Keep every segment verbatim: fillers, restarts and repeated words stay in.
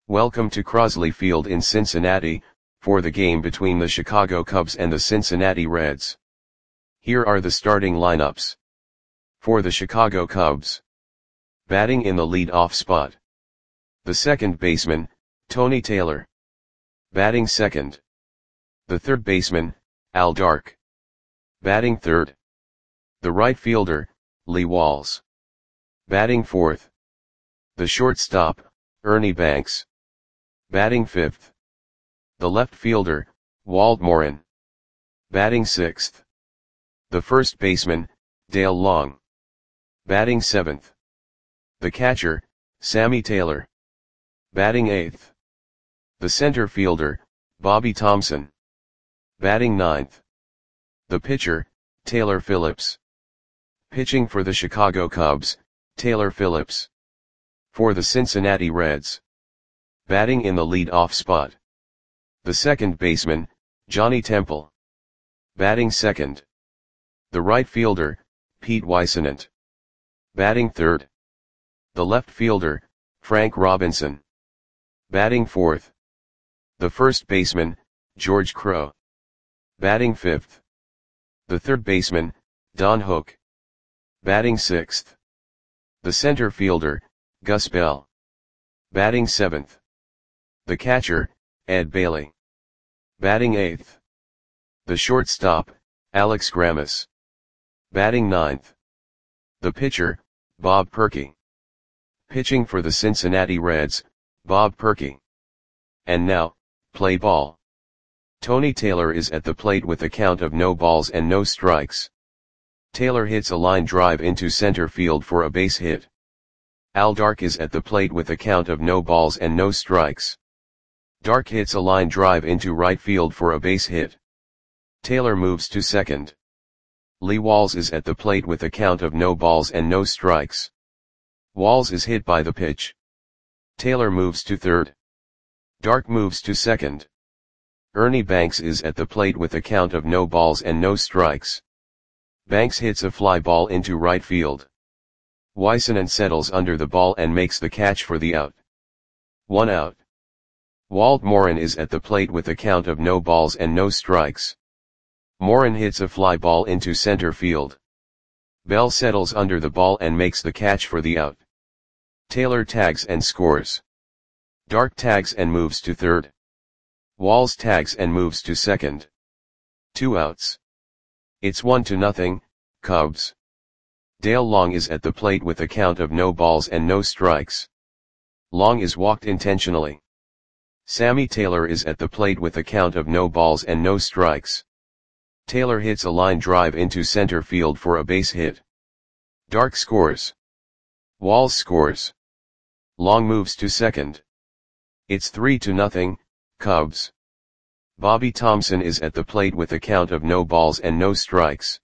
Welcome to Crosley Field in Cincinnati, for the game between the Chicago Cubs and the Cincinnati Reds. Here are the starting lineups. For the Chicago Cubs. Batting in the lead-off spot. The second baseman, Tony Taylor. Batting second. The third baseman, Al Dark. Batting third. The right fielder, Lee Walls. Batting fourth. The shortstop, Ernie Banks. Batting fifth. The left fielder, Walt Morin. Batting sixth. The first baseman, Dale Long. Batting seventh. The catcher, Sammy Taylor. Batting eighth. The center fielder, Bobby Thomson. Batting ninth. The pitcher, Taylor Phillips. Pitching for the Chicago Cubs, Taylor Phillips. For the Cincinnati Reds. Batting in the lead-off spot. The second baseman, Johnny Temple. Batting second. The right fielder, Pete Weissenant. Batting third. The left fielder, Frank Robinson. Batting fourth. The first baseman, George Crowe. Batting fifth. The third baseman, Don Hook. Batting sixth. The center fielder, Gus Bell. Batting seventh. The catcher, Ed Bailey. Batting eighth. The shortstop, Alex Grammas. Batting ninth. The pitcher, Bob Perky. Pitching for the Cincinnati Reds, Bob Perky. And now, play ball. Tony Taylor is at the plate with a count of no balls and no strikes. Taylor hits a line drive into center field for a base hit. Al Dark is at the plate with a count of no balls and no strikes. Dark hits a line drive into right field for a base hit. Taylor moves to second. Lee Walls is at the plate with a count of no balls and no strikes. Walls is hit by the pitch. Taylor moves to third. Dark moves to second. Ernie Banks is at the plate with a count of no balls and no strikes. Banks hits a fly ball into right field. Weissenant settles under the ball and makes the catch for the out. One out. Walt Morin is at the plate with a count of no balls and no strikes. Morin hits a fly ball into center field. Bell settles under the ball and makes the catch for the out. Taylor tags and scores. Dark tags and moves to third. Walls tags and moves to second. Two outs. It's one to nothing, Cubs. Dale Long is at the plate with a count of no balls and no strikes. Long is walked intentionally. Sammy Taylor is at the plate with a count of no balls and no strikes. Taylor hits a line drive into center field for a base hit. Dark scores. Walls scores. Long moves to second. It's three to nothing, Cubs. Bobby Thomson is at the plate with a count of no balls and no strikes.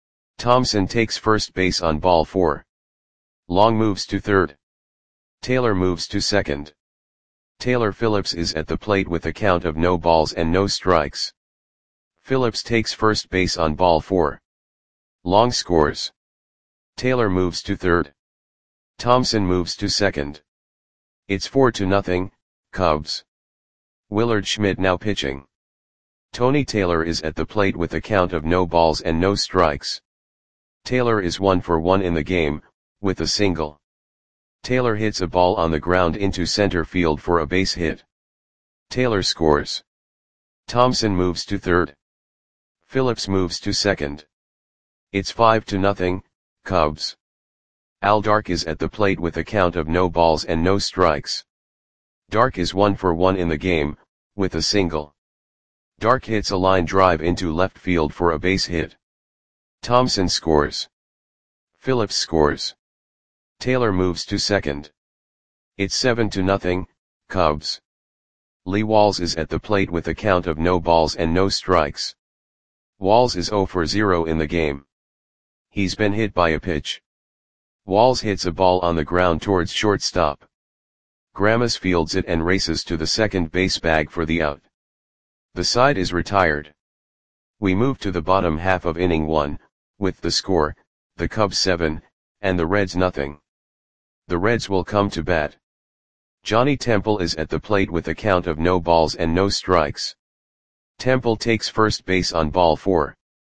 Thomson takes first base on ball four. Long moves to third. Taylor moves to second. Taylor Phillips is at the plate with a count of no balls and no strikes. Phillips takes first base on ball four. Long scores. Taylor moves to third. Thomson moves to second. It's four to nothing, Cubs. Willard Schmidt now pitching. Tony Taylor is at the plate with a count of no balls and no strikes. Taylor is one for one in the game, with a single. Taylor hits a ball on the ground into center field for a base hit. Taylor scores. Thomson moves to third. Phillips moves to second. It's five to nothing, Cubs. Al Dark is at the plate with a count of no balls and no strikes. Dark is one for one in the game, with a single. Dark hits a line drive into left field for a base hit. Thomson scores. Phillips scores. Taylor moves to second. It's seven to nothing, Cubs. Lee Walls is at the plate with a count of no balls and no strikes. Walls is zero for zero in the game. He's been hit by a pitch. Walls hits a ball on the ground towards shortstop. Grammas fields it and races to the second base bag for the out. The side is retired. We move to the bottom half of inning one, with the score, the Cubs seven, and the Reds nothing. The Reds will come to bat. Johnny Temple is at the plate with a count of no balls and no strikes. Temple takes first base on ball four.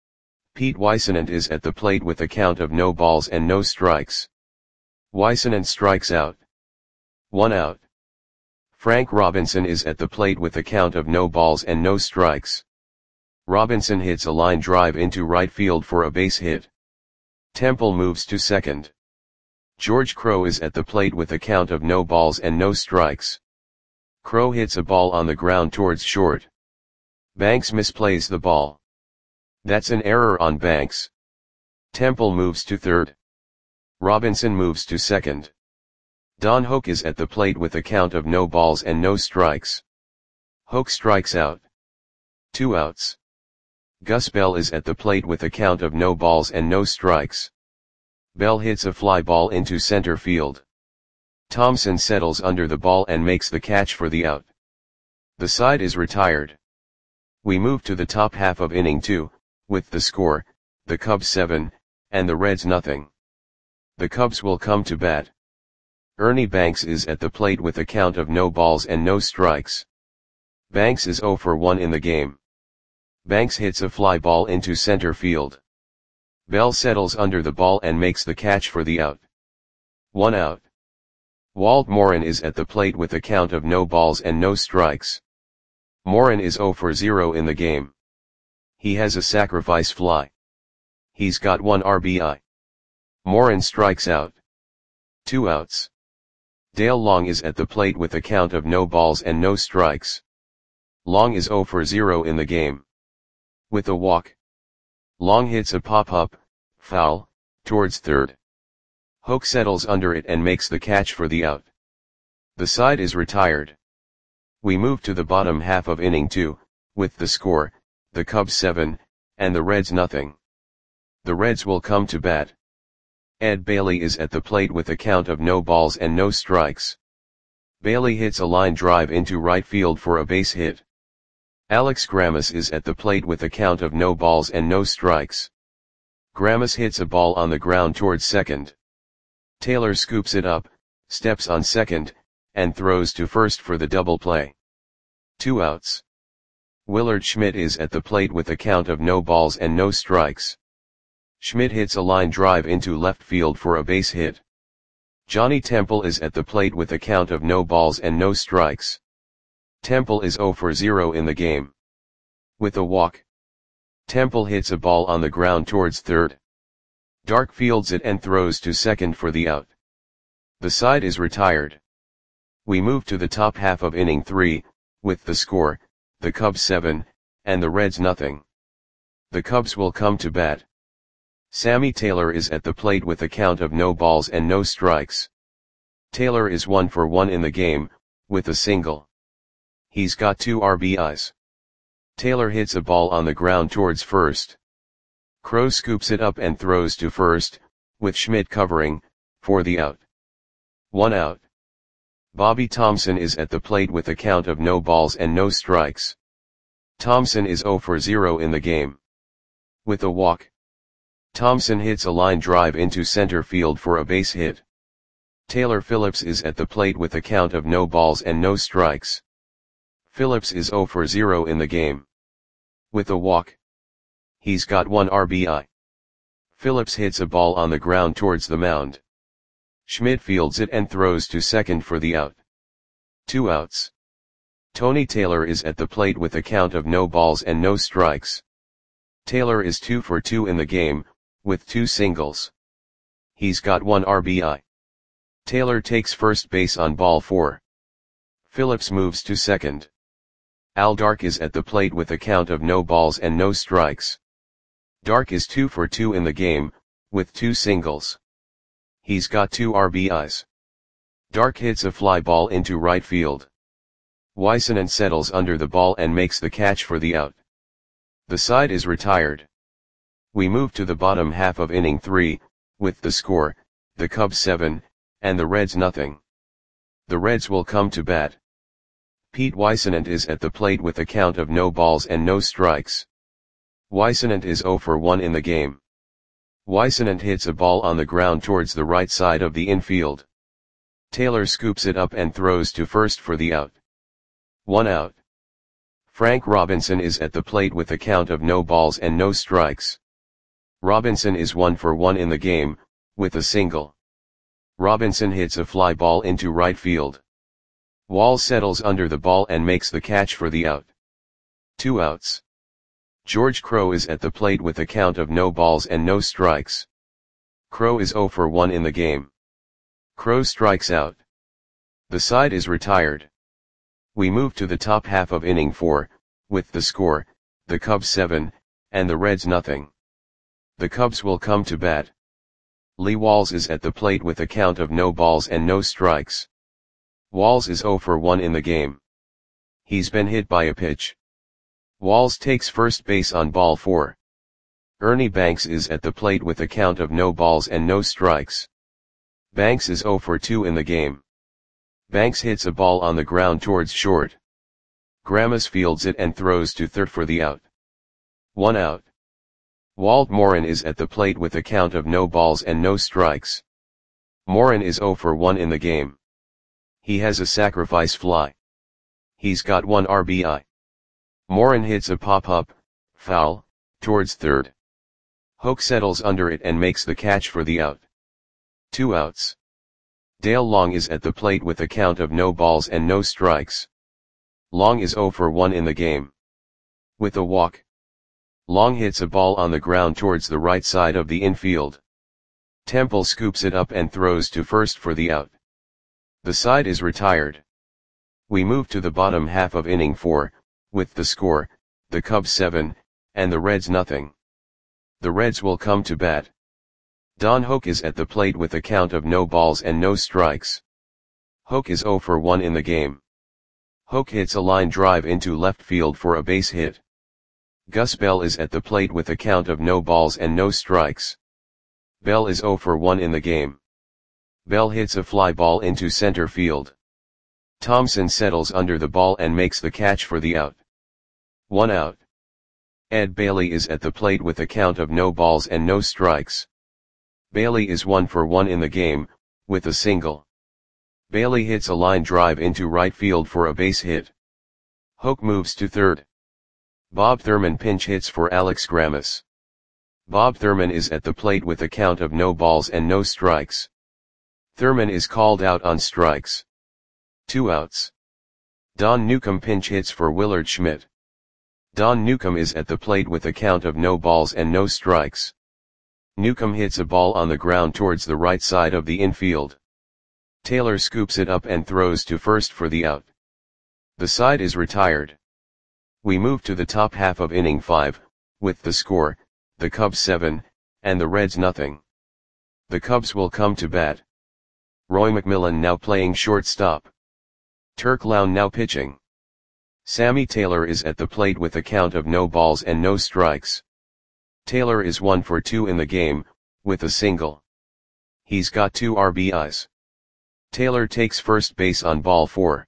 Pete Whisenant is at the plate with a count of no balls and no strikes. Whisenant strikes out. One out. Frank Robinson is at the plate with a count of no balls and no strikes. Robinson hits a line drive into right field for a base hit. Temple moves to second. George Crowe is at the plate with a count of no balls and no strikes. Crowe hits a ball on the ground towards short. Banks misplays the ball. That's an error on Banks. Temple moves to third. Robinson moves to second. Don Hoke is at the plate with a count of no balls and no strikes. Hoke strikes out. Two outs. Gus Bell is at the plate with a count of no balls and no strikes. Bell hits a fly ball into center field. Thompson settles under the ball and makes the catch for the out. The side is retired. We move to the top half of inning two, with the score, the Cubs seven, and the Reds nothing. The Cubs will come to bat. Ernie Banks is at the plate with a count of no balls and no strikes. Banks is oh for one in the game. Banks hits a fly ball into center field. Bell settles under the ball and makes the catch for the out. One out. Walt Morin is at the plate with a count of no balls and no strikes. Morin is oh for zero in the game. He has a sacrifice fly. He's got one R B I. Morin strikes out. Two outs. Dale Long is at the plate with a count of no balls and no strikes. Long is oh for zero in the game. With a walk. Long hits a pop-up, foul, towards third. Hoke settles under it and makes the catch for the out. The side is retired. We move to the bottom half of inning two, with the score, the Cubs seven, and the Reds nothing. The Reds will come to bat. Ed Bailey is at the plate with a count of no balls and no strikes. Bailey hits a line drive into right field for a base hit. Alex Grammas is at the plate with a count of no balls and no strikes. Grammas hits a ball on the ground towards second. Taylor scoops it up, steps on second, and throws to first for the double play. Two outs. Willard Schmidt is at the plate with a count of no balls and no strikes. Schmidt hits a line drive into left field for a base hit. Johnny Temple is at the plate with a count of no balls and no strikes. Temple is oh for zero in the game. With a walk. Temple hits a ball on the ground towards third. Dark fields it and throws to second for the out. The side is retired. We move to the top half of inning three, with the score, the Cubs seven, and the Reds nothing. The Cubs will come to bat. Sammy Taylor is at the plate with a count of no balls and no strikes. Taylor is one for one in the game, with a single. He's got two R B Is. Taylor hits a ball on the ground towards first. Crowe scoops it up and throws to first, with Schmidt covering, for the out. One out. Bobby Thompson is at the plate with a count of no balls and no strikes. Thompson is oh for zero in the game. With a walk. Thompson hits a line drive into center field for a base hit. Taylor Phillips is at the plate with a count of no balls and no strikes. Phillips is oh for zero in the game. With a walk. He's got one R B I. Phillips hits a ball on the ground towards the mound. Schmidt fields it and throws to second for the out. Two outs. Tony Taylor is at the plate with a count of no balls and no strikes. Taylor is two for two in the game, with two singles. He's got one R B I. Taylor takes first base on ball four. Phillips moves to second. Al Dark is at the plate with a count of no balls and no strikes. Dark is two for two in the game, with two singles. He's got two R B Is. Dark hits a fly ball into right field. Whisenant settles under the ball and makes the catch for the out. The side is retired. We move to the bottom half of inning three, with the score, the Cubs seven, and the Reds nothing. The Reds will come to bat. Pete Whisenant is at the plate with a count of no balls and no strikes. Whisenant is oh for one in the game. Whisenant hits a ball on the ground towards the right side of the infield. Taylor scoops it up and throws to first for the out. One out. Frank Robinson is at the plate with a count of no balls and no strikes. Robinson is one for one in the game, with a single. Robinson hits a fly ball into right field. Wall settles under the ball and makes the catch for the out. Two outs. George Crowe is at the plate with a count of no balls and no strikes. Crowe is zero for one in the game. Crowe strikes out. The side is retired. We move to the top half of inning four, with the score, the Cubs seven, and the Reds nothing. The Cubs will come to bat. Lee Walls is at the plate with a count of no balls and no strikes. Walls is zero for one in the game. He's been hit by a pitch. Walls takes first base on ball four. Ernie Banks is at the plate with a count of no balls and no strikes. Banks is zero for two in the game. Banks hits a ball on the ground towards short. Grammas fields it and throws to third for the out. One out. Walt Morin is at the plate with a count of no balls and no strikes. Morin is zero for one in the game. He has a sacrifice fly. He's got one R B I. Morin hits a pop-up, foul, towards third. Hoke settles under it and makes the catch for the out. Two outs. Dale Long is at the plate with a count of no balls and no strikes. Long is zero for one in the game. With a walk. Long hits a ball on the ground towards the right side of the infield. Temple scoops it up and throws to first for the out. The side is retired. We move to the bottom half of inning four, with the score, the Cubs seven, and the Reds nothing. The Reds will come to bat. Don Hoke is at the plate with a count of no balls and no strikes. Hoke is zero for one in the game. Hoke hits a line drive into left field for a base hit. Gus Bell is at the plate with a count of no balls and no strikes. Bell is zero for one in the game. Bell hits a fly ball into center field. Thompson settles under the ball and makes the catch for the out. One out. Ed Bailey is at the plate with a count of no balls and no strikes. Bailey is one for one in the game, with a single. Bailey hits a line drive into right field for a base hit. Hoke moves to third. Bob Thurman pinch hits for Alex Grammas. Bob Thurman is at the plate with a count of no balls and no strikes. Thurman is called out on strikes. Two outs. Don Newcomb pinch hits for Willard Schmidt. Don Newcomb is at the plate with a count of no balls and no strikes. Newcomb hits a ball on the ground towards the right side of the infield. Taylor scoops it up and throws to first for the out. The side is retired. We move to the top half of inning five, with the score, the Cubs seven, and the Reds nothing. The Cubs will come to bat. Roy McMillan now playing shortstop. Turk Lown now pitching. Sammy Taylor is at the plate with a count of no balls and no strikes. Taylor is one for two in the game, with a single. He's got two R B Is. Taylor takes first base on ball four.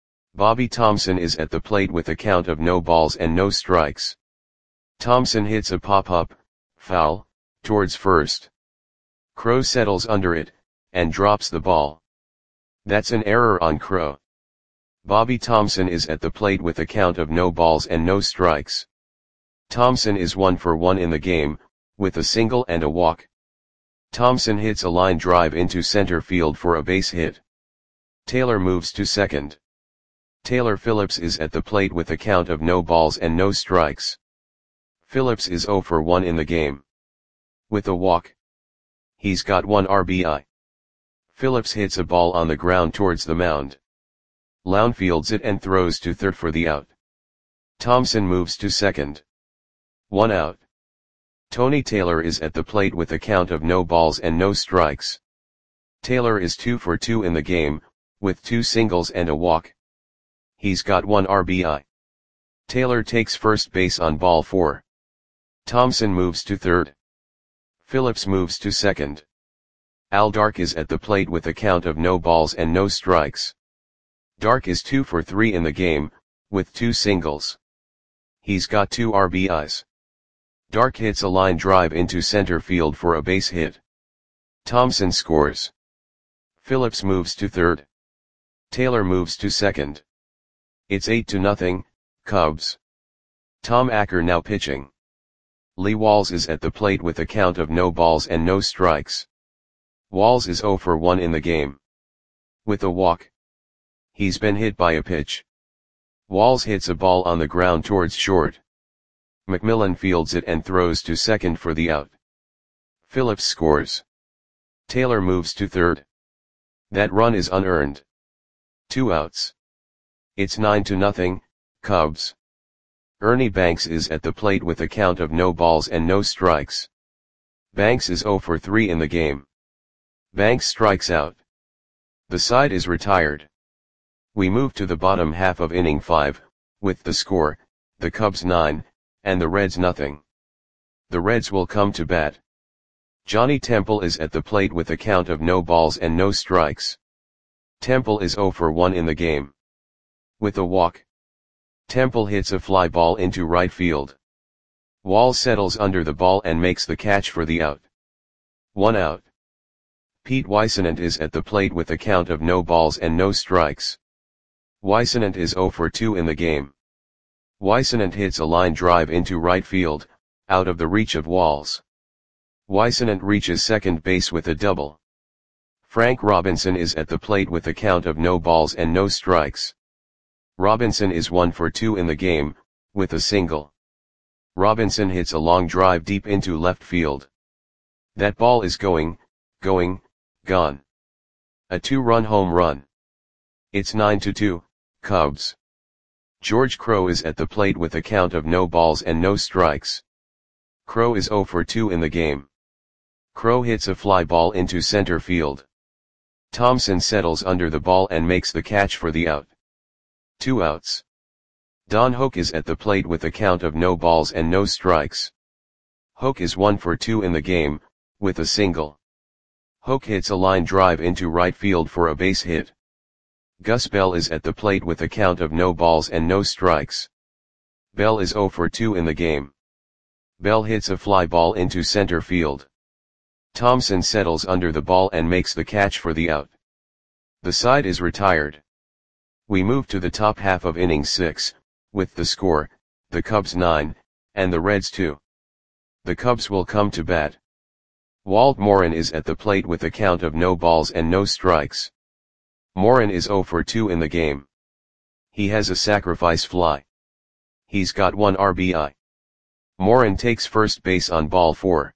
Bobby Thompson is at the plate with a count of no balls and no strikes. Thompson hits a pop-up, foul, towards first. Crowe settles under it, and drops the ball. That's an error on Crowe. Bobby Thompson is at the plate with a count of no balls and no strikes. Thompson is one for one in the game, with a single and a walk. Thompson hits a line drive into center field for a base hit. Taylor moves to second. Taylor Phillips is at the plate with a count of no balls and no strikes. Phillips is zero for one in the game. With a walk. He's got one R B I. Phillips hits a ball on the ground towards the mound. Lown fields it and throws to third for the out. Thompson moves to second. One out. Tony Taylor is at the plate with a count of no balls and no strikes. Taylor is two for two in the game, with two singles and a walk. He's got one R B I. Taylor takes first base on ball four. Thompson moves to third. Phillips moves to second. Al Dark is at the plate with a count of no balls and no strikes. Dark is two for three in the game, with two singles. He's got two R B Is. Dark hits a line drive into center field for a base hit. Thompson scores. Phillips moves to third. Taylor moves to second. It's eight to nothing, Cubs. Tom Acker now pitching. Lee Walls is at the plate with a count of no balls and no strikes. Walls is oh for one in the game. With a walk. He's been hit by a pitch. Walls hits a ball on the ground towards short. McMillan fields it and throws to second for the out. Phillips scores. Taylor moves to third. That run is unearned. Two outs. It's nine to nothing, Cubs. Ernie Banks is at the plate with a count of no balls and no strikes. Banks is oh for three in the game. Banks strikes out. The side is retired. We move to the bottom half of inning five, with the score, the Cubs nine, and the Reds nothing. The Reds will come to bat. Johnny Temple is at the plate with a count of no balls and no strikes. Temple is oh for one in the game. With a walk. Temple hits a fly ball into right field. Walls settles under the ball and makes the catch for the out. One out. Pete Weissenant is at the plate with a count of no balls and no strikes. Weissenant is oh for two in the game. Weissenant hits a line drive into right field, out of the reach of Walls. Weissenant reaches second base with a double. Frank Robinson is at the plate with a count of no balls and no strikes. Robinson is one for two in the game, with a single. Robinson hits a long drive deep into left field. That ball is going, going, gone. A two-run home run. It's nine to two, Cubs. George Crowe is at the plate with a count of no balls and no strikes. Crowe is oh for two in the game. Crowe hits a fly ball into center field. Thompson settles under the ball and makes the catch for the out. Two outs. Don Hoak is at the plate with a count of no balls and no strikes. Hoak is one for two in the game, with a single. Hoak hits a line drive into right field for a base hit. Gus Bell is at the plate with a count of no balls and no strikes. Bell is oh for two in the game. Bell hits a fly ball into center field. Thompson settles under the ball and makes the catch for the out. The side is retired. We move to the top half of inning six, with the score, the Cubs nine, and the Reds two. The Cubs will come to bat. Walt Morin is at the plate with a count of no balls and no strikes. Morin is oh for two in the game. He has a sacrifice fly. He's got one R B I. Morin takes first base on ball four.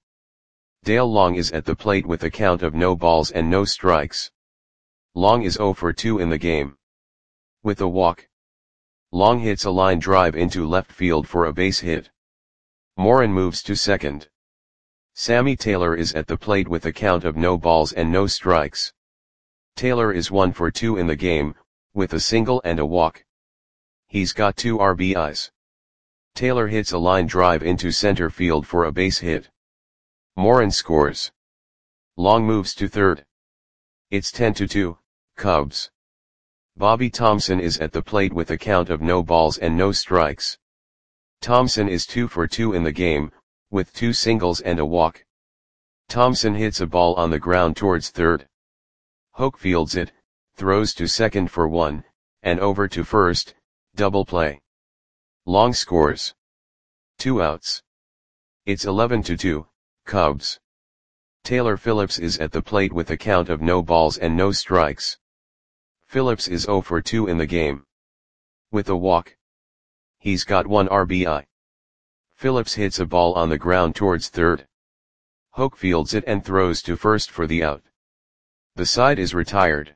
Dale Long is at the plate with a count of no balls and no strikes. Long is oh for two in the game. With a walk. Long hits a line drive into left field for a base hit. Morin moves to second. Sammy Taylor is at the plate with a count of no balls and no strikes. Taylor is one for two in the game, with a single and a walk. He's got two R B Is. Taylor hits a line drive into center field for a base hit. Morin scores. Long moves to third. It's ten to two, Cubs. Bobby Thompson is at the plate with a count of no balls and no strikes. Thompson is two for two in the game, with two singles and a walk. Thompson hits a ball on the ground towards third. Hoak fields it, throws to second for one, and over to first, double play. Long scores. Two outs. It's eleven to two, Cubs. Taylor Phillips is at the plate with a count of no balls and no strikes. Phillips is oh for two in the game. With a walk. He's got one R B I. Phillips hits a ball on the ground towards third. Hoak fields it and throws to first for the out. The side is retired.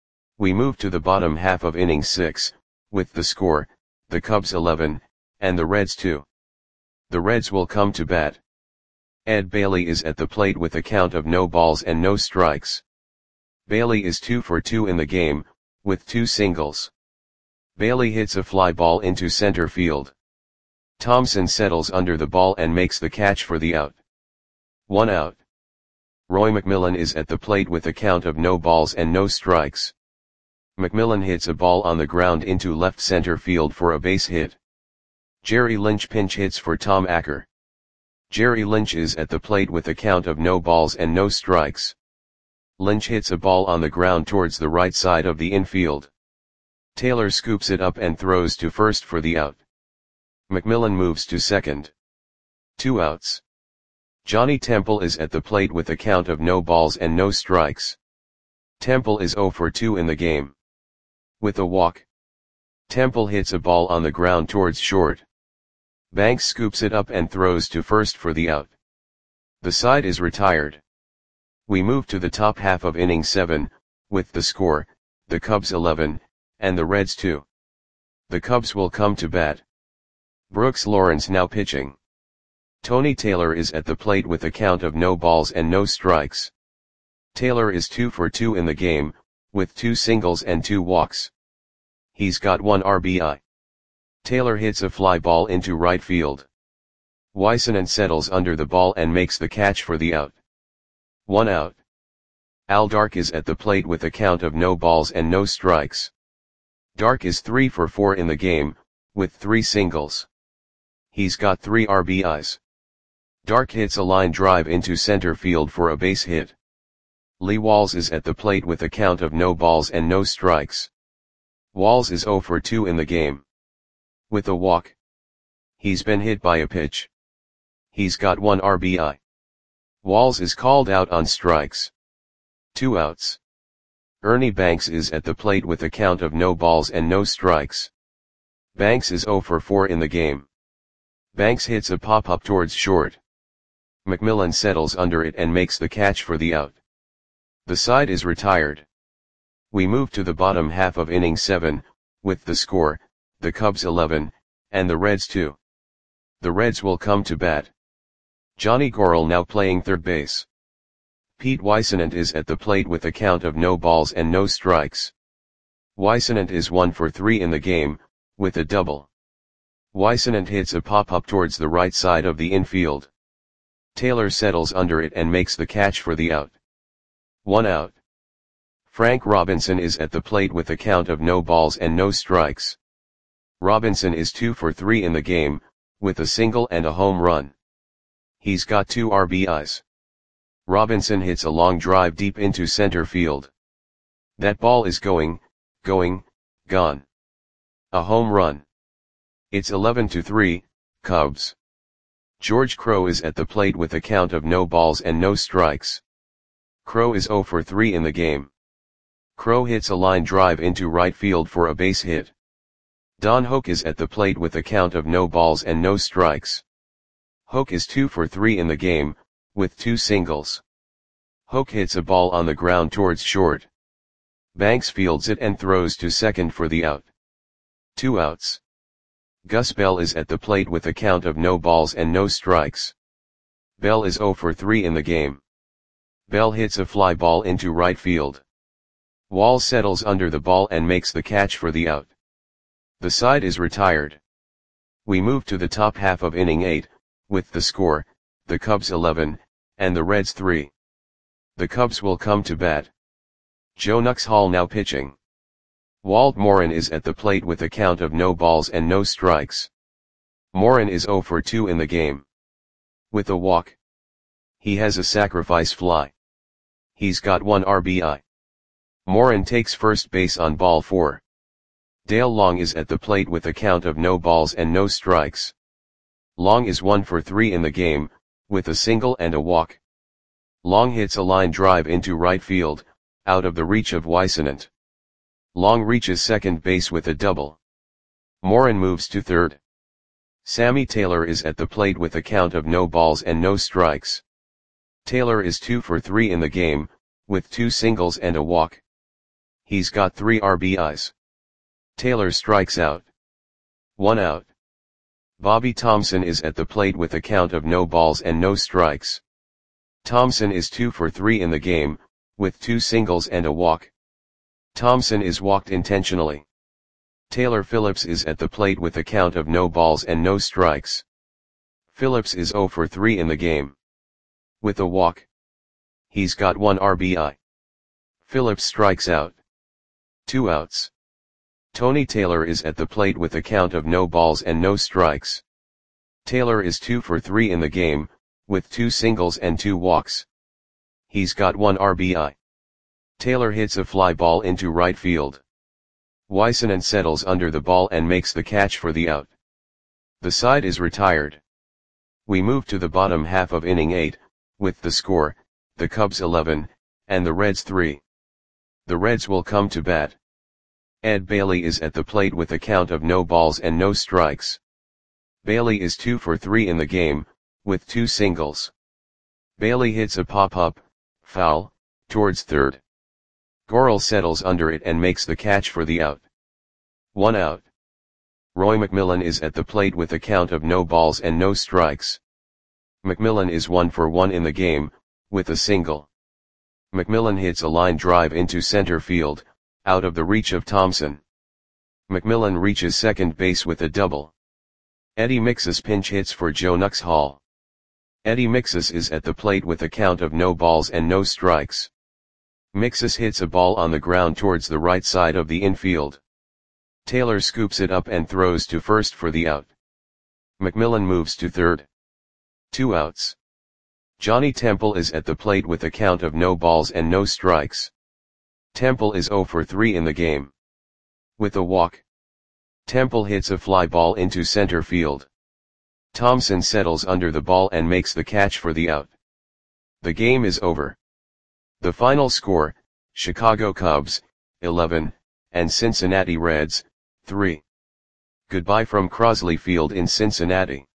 We move to the bottom half of inning six, with the score, the Cubs eleven, and the Reds two. The Reds will come to bat. Ed Bailey is at the plate with a count of no balls and no strikes. Bailey is two for two in the game, with two singles. Bailey hits a fly ball into center field. Thompson settles under the ball and makes the catch for the out. One out. Roy McMillan is at the plate with a count of no balls and no strikes. McMillan hits a ball on the ground into left center field for a base hit. Jerry Lynch pinch hits for Tom Acker. Jerry Lynch is at the plate with a count of no balls and no strikes. Lynch hits a ball on the ground towards the right side of the infield. Taylor scoops it up and throws to first for the out. McMillan moves to second. Two outs. Johnny Temple is at the plate with a count of no balls and no strikes. Temple is oh for two in the game. With a walk. Temple hits a ball on the ground towards short. Banks scoops it up and throws to first for the out. The side is retired. We move to the top half of inning seven, with the score, the Cubs eleven, and the Reds two. The Cubs will come to bat. Brooks Lawrence now pitching. Tony Taylor is at the plate with a count of no balls and no strikes. Taylor is two for two in the game, with two singles and two walks. He's got one R B I. Taylor hits a fly ball into right field. Weissenen settles under the ball and makes the catch for the out. One out. Al Dark is at the plate with a count of no balls and no strikes. Dark is three for four in the game, with three singles. He's got three R B Is. Dark hits a line drive into center field for a base hit. Lee Walls is at the plate with a count of no balls and no strikes. Walls is oh for two in the game. With a walk. He's been hit by a pitch. He's got one R B I. Walls is called out on strikes. Two outs. Ernie Banks is at the plate with a count of no balls and no strikes. Banks is oh for four in the game. Banks hits a pop-up towards short. McMillan settles under it and makes the catch for the out. The side is retired. We move to the bottom half of inning seven, with the score, the Cubs eleven, and the Reds two. The Reds will come to bat. Johnny Gorel now playing third base. Pete Weissenen is at the plate with a count of no balls and no strikes. Weissenen is one for three in the game, with a double. Weissenen hits a pop-up towards the right side of the infield. Taylor settles under it and makes the catch for the out. One out. Frank Robinson is at the plate with a count of no balls and no strikes. Robinson is two for three in the game, with a single and a home run. He's got two R B Is. Robinson hits a long drive deep into center field. That ball is going, going, gone. A home run. It's eleven to three, Cubs. George Crowe is at the plate with a count of no balls and no strikes. Crowe is oh for three in the game. Crowe hits a line drive into right field for a base hit. Don Hoak is at the plate with a count of no balls and no strikes. Hoak is two for three in the game, with two singles. Hoak hits a ball on the ground towards short. Banks fields it and throws to second for the out. Two outs. Gus Bell is at the plate with a count of no balls and no strikes. Bell is oh for three in the game. Bell hits a fly ball into right field. Wall settles under the ball and makes the catch for the out. The side is retired. We move to the top half of inning eight, with the score, the Cubs eleven, and the Reds three. The Cubs will come to bat. Joe Nuxhall now pitching. Walt Morin is at the plate with a count of no balls and no strikes. Morin is oh for two in the game. With a walk. He has a sacrifice fly. He's got one R B I. Morin takes first base on ball four. Dale Long is at the plate with a count of no balls and no strikes. Long is one for three in the game, with a single and a walk. Long hits a line drive into right field, out of the reach of Weissenen. Long reaches second base with a double. Morin moves to third. Sammy Taylor is at the plate with a count of no balls and no strikes. Taylor is two for three in the game, with two singles and a walk. He's got three R B Is. Taylor strikes out. One out. Bobby Thompson is at the plate with a count of no balls and no strikes. Thompson is two for three in the game, with two singles and a walk. Thompson is walked intentionally. Taylor Phillips is at the plate with a count of no balls and no strikes. Phillips is oh for three in the game. With a walk. He's got one R B I. Phillips strikes out. Two outs. Tony Taylor is at the plate with a count of no balls and no strikes. Taylor is two for three in the game, with two singles and two walks. He's got one R B I. Taylor hits a fly ball into right field. Wysenant settles under the ball and makes the catch for the out. The side is retired. We move to the bottom half of inning eight, with the score, the Cubs eleven, and the Reds three. The Reds will come to bat. Ed Bailey is at the plate with a count of no balls and no strikes. Bailey is two for three in the game, with two singles. Bailey hits a pop-up, foul, towards third. Gorel settles under it and makes the catch for the out. One out. Roy McMillan is at the plate with a count of no balls and no strikes. McMillan is one for one in the game, with a single. McMillan hits a line drive into center field, out of the reach of Thompson. McMillan reaches second base with a double. Eddie Mixas pinch hits for Joe Nuxhall. Eddie Mixas is at the plate with a count of no balls and no strikes. Mixas hits a ball on the ground towards the right side of the infield. Taylor scoops it up and throws to first for the out. McMillan moves to third. Two outs. Johnny Temple is at the plate with a count of no balls and no strikes. Temple is zero for three in the game. With a walk. Temple hits a fly ball into center field. Thompson settles under the ball and makes the catch for the out. The game is over. The final score, Chicago Cubs, eleven, and Cincinnati Reds, three. Goodbye from Crosley Field in Cincinnati.